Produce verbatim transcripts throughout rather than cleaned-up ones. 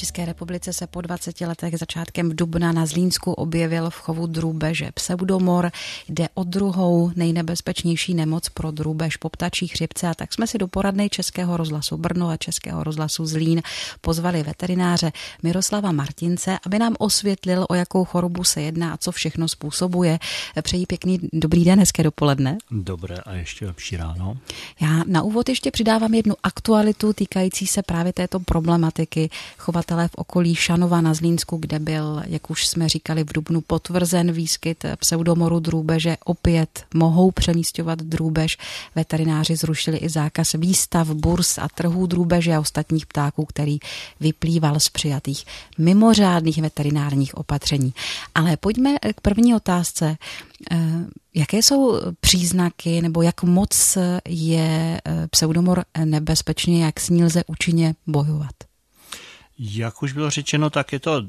České republice se po dvaceti letech začátkem dubna na Zlínsku objevil v chovu drůbeže pseudomor. Jde o druhou nejnebezpečnější nemoc pro drůbež po ptačí chřipce, a tak jsme si do poradny Českého rozhlasu Brno a Českého rozhlasu Zlín pozvali veterináře Miroslava Martince, aby nám osvětlil, o jakou chorobu se jedná a co všechno způsobuje. Přeji pěkný dobrý den, hezké dopoledne. Dobré a ještě lepší ráno. Já na úvod ještě přidávám jednu aktualitu týkající se právě této problematiky. Chovatelé v okolí Šanova na Zlínsku, kde byl, jak už jsme říkali, v dubnu potvrzen výskyt pseudomoru drůbeže, opět mohou přemísťovat drůbež. Veterináři zrušili i zákaz výstav, burz a trhů drůbeže a ostatních ptáků, který vyplýval z přijatých mimořádných veterinárních opatření. Ale pojďme k první otázce. Jaké jsou příznaky nebo jak moc je pseudomor nebezpečný, jak s ní lze účinně bojovat? Jak už bylo řečeno, tak je to,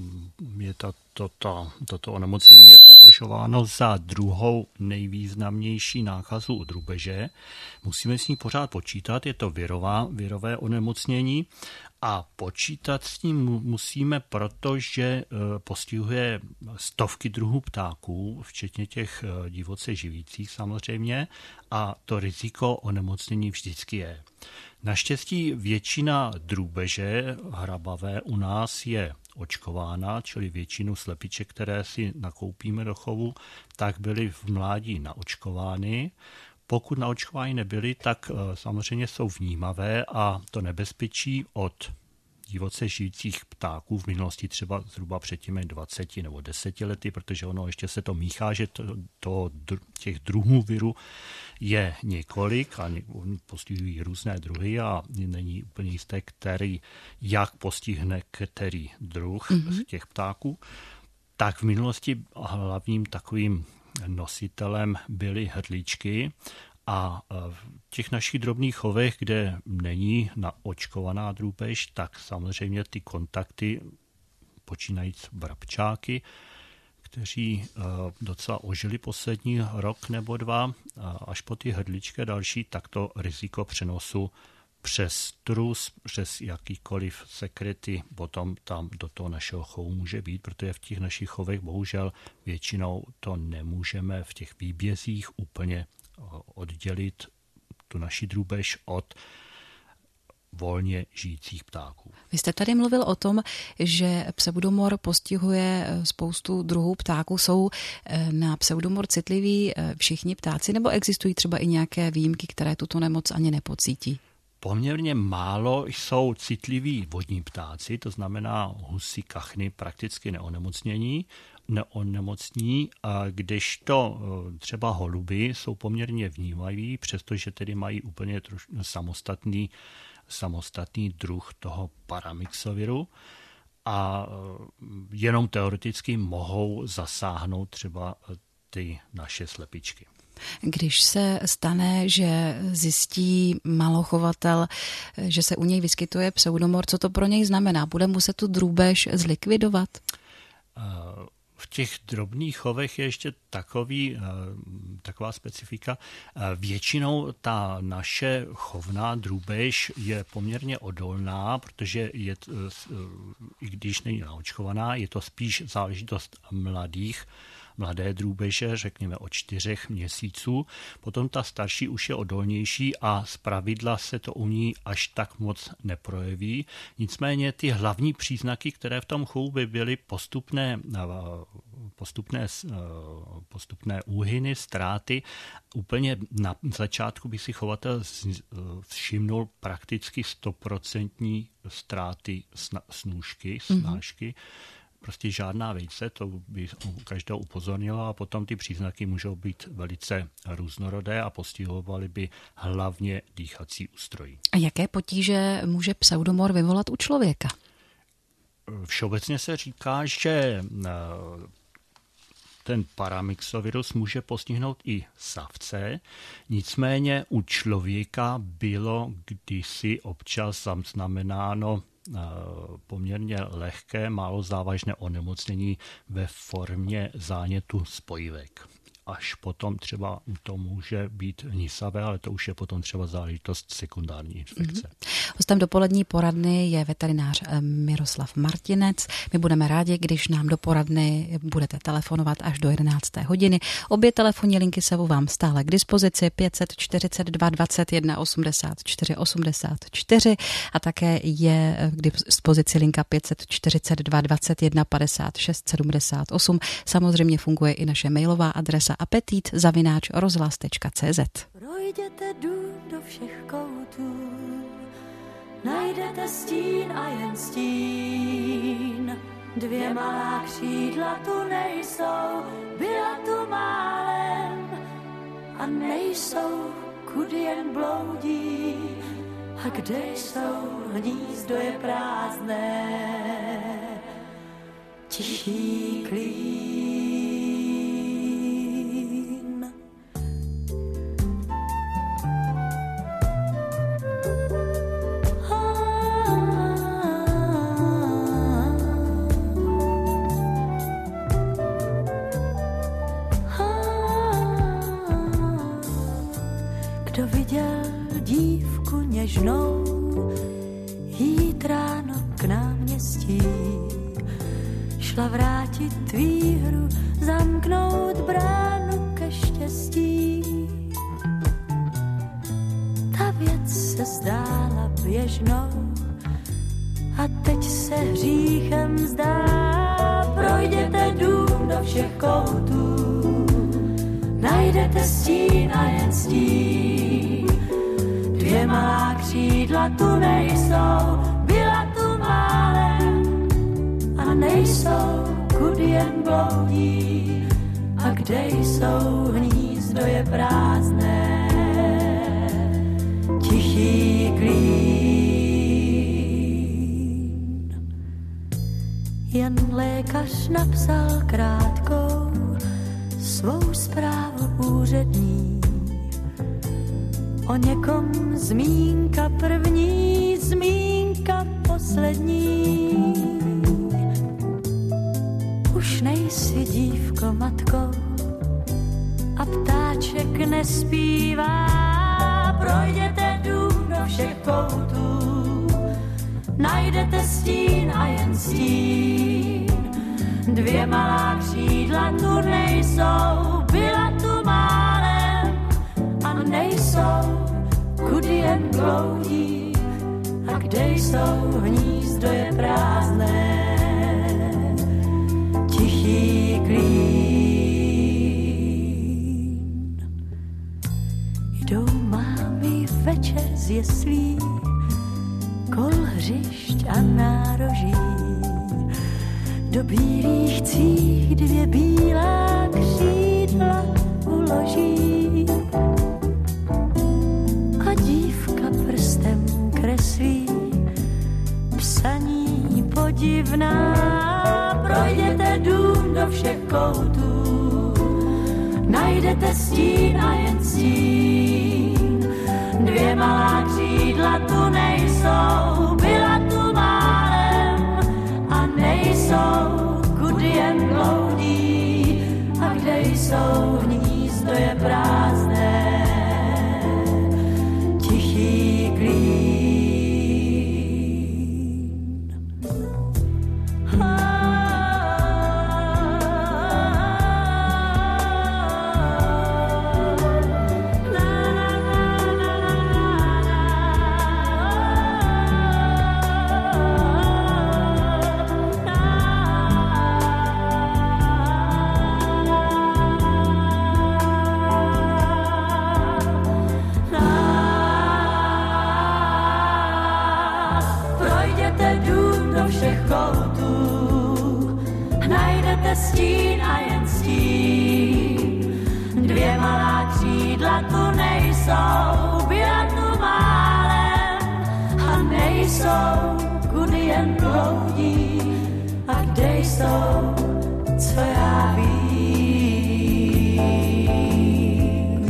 je to, to, to, toto onemocnění je považováno za druhou nejvýznamnější nákazu u drůbeže. Musíme s ní pořád počítat, je to virová, virové onemocnění a počítat s ním musíme, protože postihuje stovky druhů ptáků, včetně těch divoce živících samozřejmě, a to riziko onemocnění vždycky je. Naštěstí většina drůbeže hrabavé u nás je očkována, čili většinu slepiček, které si nakoupíme do chovu, tak byly v mládí naočkovány. Pokud naočkovány nebyly, tak samozřejmě jsou vnímavé a to nebezpečí od divoce žijících ptáků v minulosti třeba zhruba před těmi dvaceti nebo deseti lety, protože ono ještě se to míchá, že to, to, těch druhů viru je několik a postihují různé druhy a není úplně jisté, který, jak postihne který druh mm-hmm. těch ptáků. Tak v minulosti hlavním takovým nositelem byly hrdličky. A v těch našich drobných chovech, kde není naočkovaná drůbež, tak samozřejmě ty kontakty, počínajíc vrabčáky, kteří docela ožili poslední rok nebo dva, až po ty hrdličky a další, tak to riziko přenosu přes trus, přes jakýkoliv sekrety potom tam do toho našeho chovu může být, protože v těch našich chovech bohužel většinou to nemůžeme v těch výbězích úplně oddělit tu naši drůbež od volně žijících ptáků. Vy jste tady mluvil o tom, že pseudomor postihuje spoustu druhů ptáků. Jsou na pseudomor citliví všichni ptáci, nebo existují třeba i nějaké výjimky, které tuto nemoc ani nepocítí? Poměrně málo jsou citliví vodní ptáci, to znamená husy, kachny, prakticky neonemocnění, neonemocní, a kdežto třeba holuby jsou poměrně vnímaví, přestože tedy mají úplně troš, samostatný, samostatný druh toho paramyxoviru a jenom teoreticky mohou zasáhnout třeba ty naše slepičky. Když se stane, že zjistí malochovatel, že se u něj vyskytuje pseudomor, co to pro něj znamená? Bude muset tu drůbež zlikvidovat? V těch drobných chovech je ještě takový, taková specifika. Většinou ta naše chovná drůbež je poměrně odolná, protože je, i když není naočkovaná, je to spíš záležitost mladých, mladé drůbeže, řekněme od čtyřech měsíců. Potom ta starší už je odolnější a zpravidla se to u ní až tak moc neprojeví. Nicméně ty hlavní příznaky, které v tom chovu by byly postupné, postupné, postupné úhyny, ztráty, úplně na začátku by si chovatel všimnul prakticky stoprocentní ztráty snůžky, snážky, mm-hmm. Prostě žádná vejce, to by každou upozornila a potom ty příznaky můžou být velice různorodé a postihovaly by hlavně dýchací ústrojí. A jaké potíže může pseudomor vyvolat u člověka? Všeobecně se říká, že ten paramyxovirus může postihnout i savce, nicméně u člověka bylo kdysi občas zaznamenáno poměrně lehké, málo závažné onemocnění ve formě zánětu spojivek. až potom třeba to může být hnisavé, ale to už je potom třeba záležitost sekundární infekce. Mm-hmm. Hostem dopolední poradny je veterinář Miroslav Martinec. My budeme rádi, když nám do poradny budete telefonovat až do jedenácté hodiny. Obě telefonní linky jsou vám stále k dispozici pět set čtyřicet dva dvacet jedna osmdesát čtyři osmdesát čtyři a také je k dispozici linka pět set čtyřicet dva dvacet jedna padesát šest sedmdesát osm. Samozřejmě funguje i naše mailová adresa apetit zavináč rozhlas tečka cé zet. Projděte dům do všech koutů, najdete stín a jen stín. Dvě malá křídla tu nejsou, byla tu málem a nejsou, kudy jen bloudí. A kde jsou, hnízdo je prázdné, tichý klín. Kdo viděl dívku něžnou jít ráno k náměstí, šla vrátit výhru, zamknout bránu ke štěstí. Ta věc se zdála běžnou a teď se hříchem zdá. Projděte dům do všech koutů, najdete stín a jen stín. Dvě malá křídla tu nejsou, byla tu málem a nejsou, kudy jen bloudí. A kde jsou, hnízdo je prázdné, tichý klín. Jen lékař napsal krátkou svou zprávu úřední. O někom zmínka první, zmínka poslední. Už nejsi dívko matkou a ptáček nespívá. Projděte dům do všech koutů, najdete stín a jen stín. Dvě malá křídla tu nejsou, byla tu málem a nejsou, kudy jen bloudí. A kde jsou, hnízdo je prázdné, tichý klín. Jdou mámy večer z jeslí, kol hřišť a nároží. Do bílých cích dvě bílá křídla uloží. A dívka prstem kreslí psaní podivná. Projděte dům do všech koutů, najdete stín a jen stín. Dvě malá křídla tu nejsou, byla tu málem a nejsou, kudy jen bloudí. A kde jsou, hnízdo je prázdné, tichý klín. Stín a jen stín. Dvě malá křídla tu nejsou, byla tu málem a nejsou, kudy jen bloudí. A kde jsou, co já vím.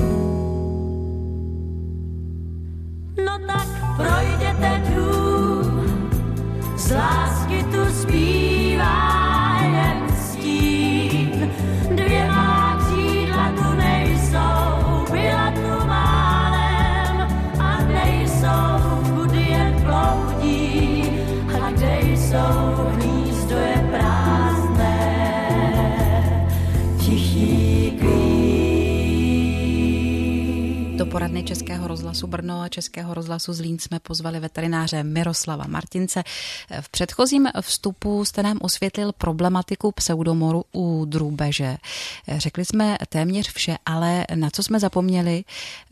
No tak projděte dům, z lásky tu zpívá. Dvě má křídla tu poradny Českého rozhlasu Brno a Českého rozhlasu Zlín jsme pozvali veterináře Miroslava Martince. V předchozím vstupu jste nám osvětlil problematiku pseudomoru u drůbeže. Řekli jsme téměř vše, ale na co jsme zapomněli,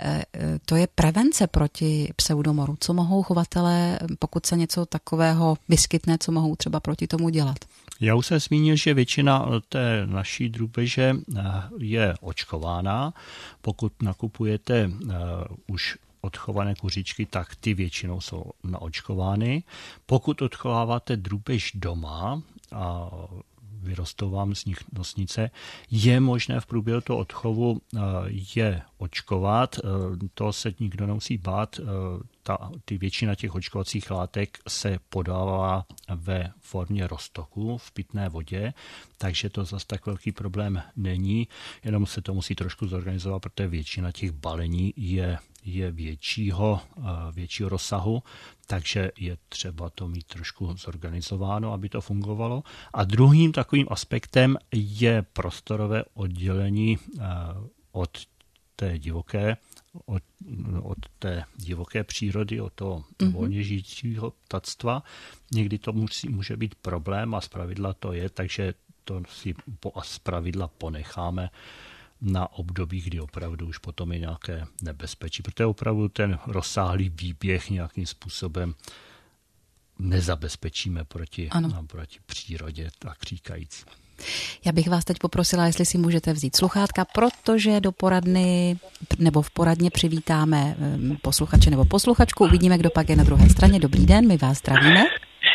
to je prevence proti pseudomoru. Co mohou chovatelé, pokud se něco takového vyskytne, co mohou třeba proti tomu dělat? Já už jsem zmínil, že většina té naší drůbeže je očkována. Pokud nakupujete už odchované kuřičky, tak ty většinou jsou naočkovány. Pokud odchováváte drůbež doma a vyrostou vám z nich nosnice, je možné v průběhu toho odchovu je očkovat. To se nikdo nemusí bát. Ta, ty většina těch očkovacích látek se podává ve formě roztoku v pitné vodě, takže to zase tak velký problém není, jenom se to musí trošku zorganizovat, protože většina těch balení je, je většího, většího rozsahu, takže je třeba to mít trošku zorganizováno, aby to fungovalo. A druhým takovým aspektem je prostorové oddělení od té divoké, Od, od té divoké přírody, od toho mm-hmm. volně žijícího ptactva. Někdy to musí, může být problém a zpravidla to je, takže to si po, a zpravidla ponecháme na období, kdy opravdu už potom je nějaké nebezpečí, protože opravdu ten rozsáhlý výběh nějakým způsobem nezabezpečíme proti, proti přírodě, tak říkajíc. Já bych vás teď poprosila, jestli si můžete vzít sluchátka, protože do poradny nebo v poradně přivítáme posluchače nebo posluchačku. Uvidíme, kdo pak je na druhé straně. Dobrý den, my vás zdravíme.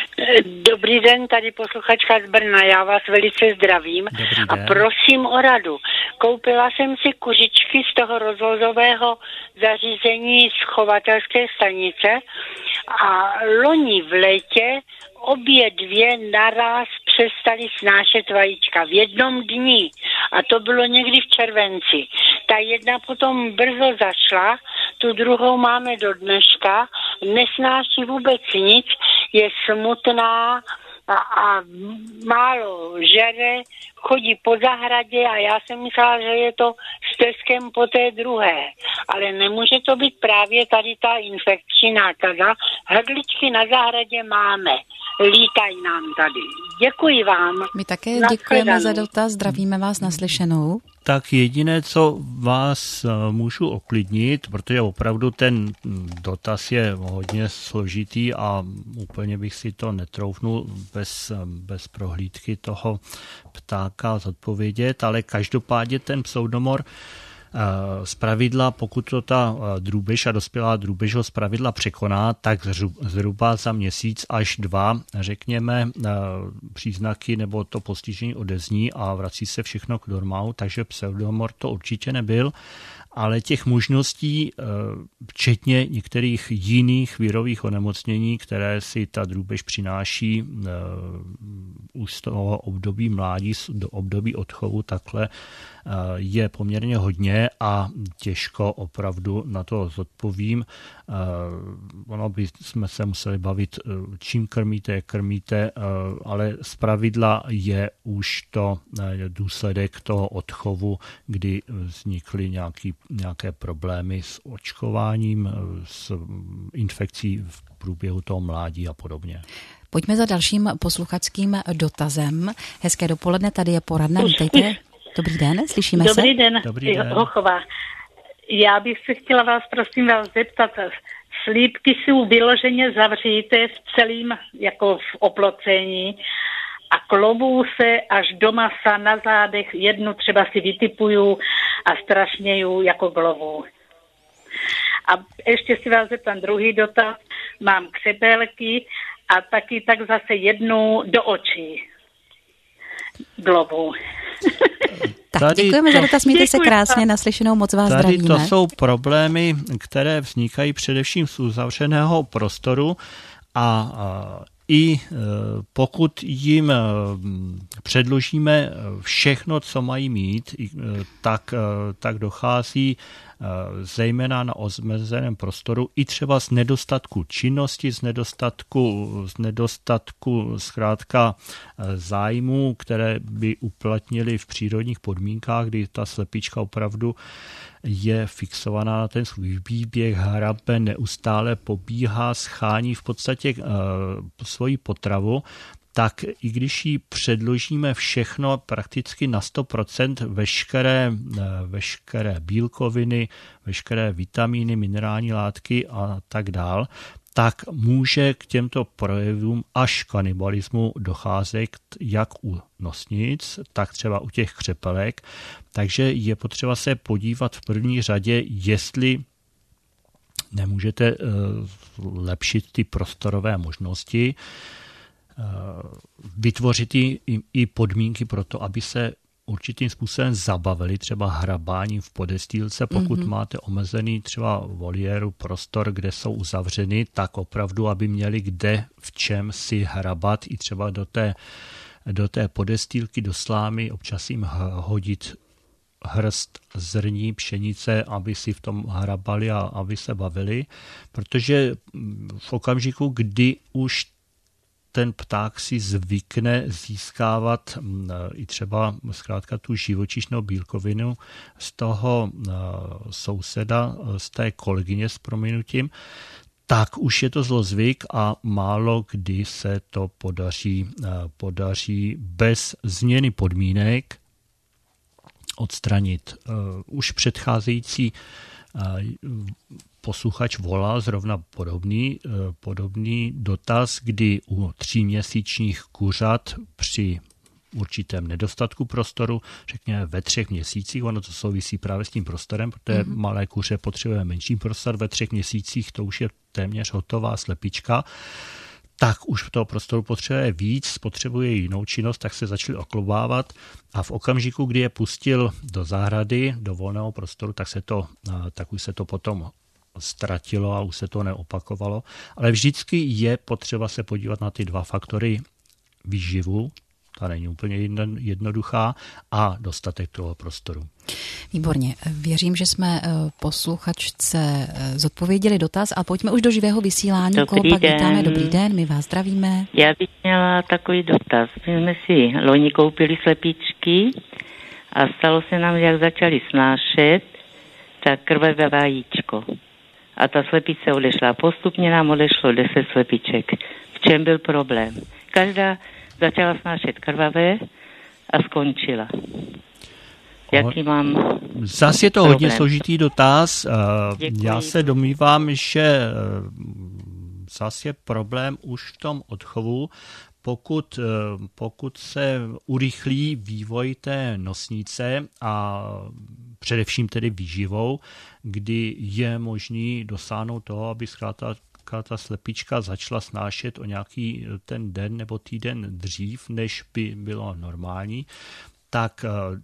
Dobrý den, tady posluchačka z Brna, já vás velice zdravím a prosím o radu. Koupila jsem si kuřičky z toho rozvozového zařízení z chovatelské stanice a loni v létě obě dvě naraz přestali snášet vajíčka v jednom dni a to bylo někdy v červenci. Ta jedna potom brzo zašla, tu druhou máme do dneška, nesnáší vůbec nic, je smutná a, a málo žere, chodí po zahradě a já jsem myslela, že je to stezkem po té druhé. Ale nemůže to být právě tady ta infekční nákaza. Hrdličky na zahradě máme. Lítají nám tady. Děkuji vám. My také děkujeme za dotaz, zdravíme vás naslyšenou. Tak jediné, co vás můžu uklidnit, protože opravdu ten dotaz je hodně složitý a úplně bych si to netroufnul bez, bez prohlídky toho ptáka zodpovědět, ale každopádně ten pseudomor zpravidla, pokud to ta drůbež a dospělá drůbež ho zpravidla překoná, tak zhruba za měsíc až dva, řekněme, příznaky nebo to postižení odezní a vrací se všechno k normálu, takže pseudomor to určitě nebyl, ale těch možností, včetně některých jiných virových onemocnění, které si ta drůbež přináší už z toho období mládí do období odchovu, takhle je poměrně hodně a těžko opravdu na to zodpovím. Ono by jsme se museli bavit, čím krmíte, jak krmíte, ale zpravidla je už to důsledek toho odchovu, kdy vznikly nějaký, nějaké problémy s očkováním, s infekcí v průběhu toho mládí a podobně. Pojďme za dalším posluchačským dotazem. Hezké dopoledne, tady je poradna, vítejte. Dobrý den, slyšíme Dobrý se? Den. Dobrý den, Hochová. Já bych se chtěla vás prosím vás zeptat, slípky jsou vyloženě zavříte v celým, jako v oplocení a klovů se až do masa na zádech, jednu třeba si vytipuju a strašněju jako glovu. A ještě si vás zeptám druhý dotaz, mám křepelky a taky tak zase jednu do očí glovu. Tak tady děkujeme to, za dotaz, mějte se krásně, naslyšenou, moc vás tady zdravíme. To jsou problémy, které vznikají především z uzavřeného prostoru a, a i pokud jim předložíme všechno, co mají mít, tak, tak dochází zejména na omezeném prostoru, i třeba z nedostatku činnosti, z nedostatku, z nedostatku zkrátka zájmů, které by uplatnili v přírodních podmínkách, kdy ta slepička opravdu je fixovaná na ten svůj výběh, hrabe, neustále pobíhá, schání v podstatě uh, svoji potravu, tak i když jí předložíme všechno prakticky na sto procent, veškeré, veškeré bílkoviny, veškeré vitamíny, minerální látky a tak dál, tak může k těmto projevům až kanibalismu docházet jak u nosnic, tak třeba u těch křepelek. Takže je potřeba se podívat v první řadě, jestli nemůžete lepšit ty prostorové možnosti, vytvořit i, i podmínky pro to, aby se určitým způsobem zabavili, třeba hrabáním v podestýlce. Pokud mm-hmm. máte omezený třeba voliéru, prostor, kde jsou uzavřeny, tak opravdu, aby měli kde v čem si hrabat i třeba do té, do té podestýlky, do slámy, občas jim hodit hrst zrní, pšenice, aby si v tom hrabali a aby se bavili, protože v okamžiku, kdy už ten pták si zvykne získávat i třeba zkrátka tu živočišnou bílkovinu z toho souseda, z té kolegyně s prominutím, tak už je to zlozvyk a málo kdy se to podaří, podaří bez změny podmínek odstranit. Už předcházející posluchač volal zrovna podobný, podobný dotaz, kdy u tříměsíčních kuřat při určitém nedostatku prostoru, řekněme ve třech měsících, ono to souvisí právě s tím prostorem, protože mm-hmm. malé kuře potřebuje menší prostor, ve třech měsících to už je téměř hotová slepička, tak už toho prostoru potřebuje víc, potřebuje jinou činnost, tak se začali oklobávat a v okamžiku, kdy je pustil do zahrady, do volného prostoru, tak, se to, tak už se to potom ztratilo a už se to neopakovalo. Ale vždycky je potřeba se podívat na ty dva faktory výživu, ta není úplně jednoduchá, a dostatek toho prostoru. Výborně. Věřím, že jsme posluchačce zodpověděli dotaz a pojďme už do živého vysílání. Dobrý Koho pak den. vítáme? Dobrý den, my vás zdravíme. Já bych měla takový dotaz. My jsme si loni koupili slepičky a stalo se nám, jak začali snášet, tak krvavé vajíčko. A ta slepice odešla. Postupně nám odešlo deset slepiček. V čem byl problém? Každá začala snášet krvavé a skončila. Jaký mám Zas je to problém? Hodně složitý dotaz. Děkuji. Já se domnívám, že zas je problém už v tom odchovu, pokud, pokud se urychlí vývoj té nosnice a především tedy výživou, kdy je možný dosáhnout toho, aby zkrátka ta slepička začala snášet o nějaký ten den nebo týden dřív, než by bylo normální, tak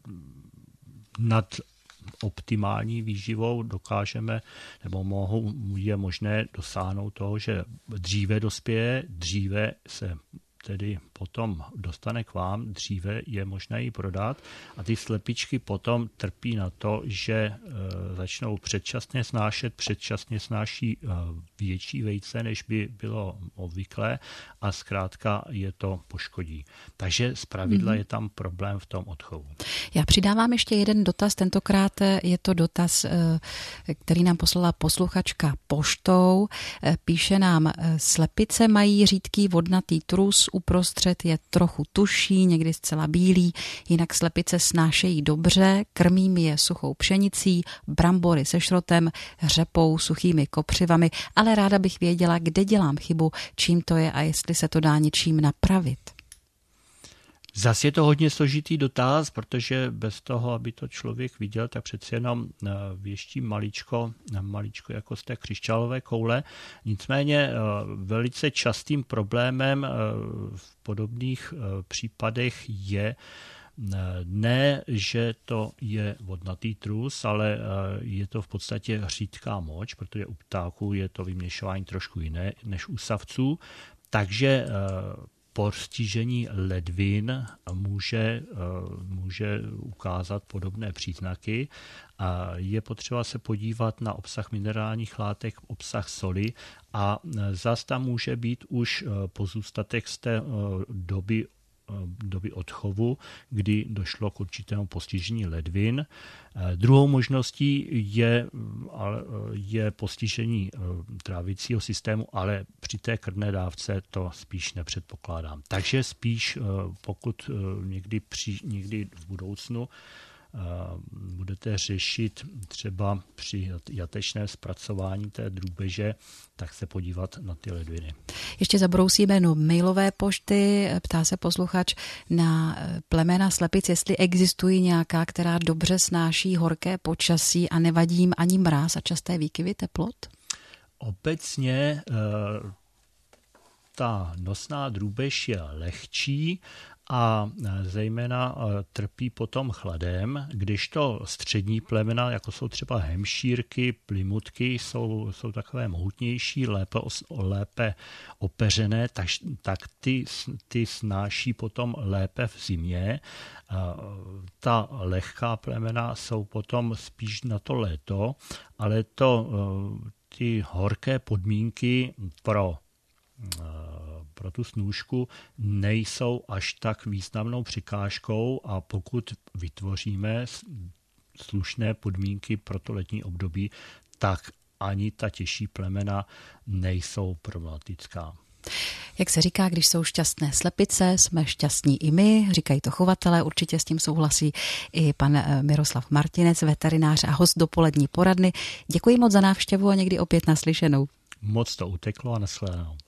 nad optimální výživou dokážeme, nebo mohou, je možné dosáhnout toho, že dříve dospěje, dříve se tedy potom dostane k vám, dříve je možné ji prodat a ty slepičky potom trpí na to, že e, začnou předčasně snášet, předčasně snáší e, větší vejce, než by bylo obvyklé a zkrátka je to poškodí. Takže zpravidla mm-hmm. je tam problém v tom odchovu. Já přidávám ještě jeden dotaz, tentokrát je to dotaz, který nám poslala posluchačka poštou. Píše nám, slepice mají řídký vodnatý trus, uprostřed je trochu tuší, někdy zcela bílý, jinak slepice snášejí dobře, krmím je suchou pšenicí, brambory se šrotem, řepou, suchými kopřivami, ale ráda bych věděla, kde dělám chybu, čím to je a jestli se to dá něčím napravit. Zas je to hodně složitý dotaz, protože bez toho, aby to člověk viděl, tak přeci jenom věští maličko, maličko jako z té křišťálové koule. Nicméně velice častým problémem v podobných případech je ne, že to je vodnatý trus, ale je to v podstatě řídká moč, protože u ptáků je to vyměšování trošku jiné než u savců. Takže postižení ledvin může, může ukázat podobné příznaky. A je potřeba se podívat na obsah minerálních látek, obsah soli a zas tam může být už pozůstatek z té doby doby odchovu, kdy došlo k určitému postižení ledvin. Druhou možností je, je postižení trávicího systému, ale při té krvné dávce to spíš nepředpokládám. Takže spíš, pokud někdy, při, někdy v budoucnu budete řešit třeba při jatečném zpracování té drůbeže, tak se podívat na ty ledviny. Ještě zabrousíme no mailové pošty. Ptá se posluchač na plemena slepic, jestli existují nějaká, která dobře snáší horké počasí a nevadí jim ani mráz a časté výkyvy teplot? Obecně ta nosná drůbež je lehčí a zejména trpí potom chladem, když to střední plemena, jako jsou třeba hemšírky, plymutky, jsou, jsou takové mohutnější, lépe, lépe opeřené, tak, tak ty, ty snáší potom lépe v zimě. Ta lehká plemena jsou potom spíš na to léto, ale to, ty horké podmínky pro pro tu snůšku nejsou až tak významnou překážkou a pokud vytvoříme slušné podmínky pro to letní období, tak ani ta těžší plemena nejsou problematická. Jak se říká, když jsou šťastné slepice, jsme šťastní i my, říkají to chovatelé, určitě s tím souhlasí i pan Miroslav Martinec, veterinář a host dopolední poradny. Děkuji moc za návštěvu a někdy opět naslyšenou. Moc to uteklo a nashledanou.